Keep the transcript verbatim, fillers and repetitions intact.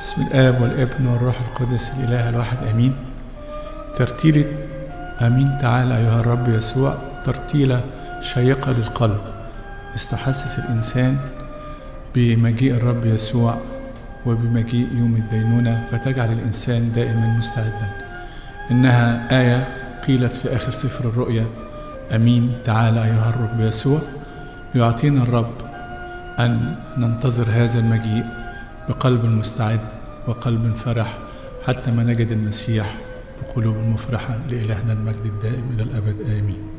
بسم الآب والابن والروح القدس الإله الواحد آمين. ترتيلة آمين تعالى أيها الرب يسوع ترتيلة شيقة للقلب، استحسس الإنسان بمجيء الرب يسوع وبمجيء يوم الدينونة، فتجعل الإنسان دائما مستعدا. إنها آية قيلت في آخر سفر الرؤيا: آمين تعالى أيها الرب يسوع. يعطينا الرب أن ننتظر هذا المجيء بقلب مستعد وقلب فرح حتى ما نجد المسيح بقلوب مفرحة. لإلهنا المجد الدائم إلى الأبد آمين.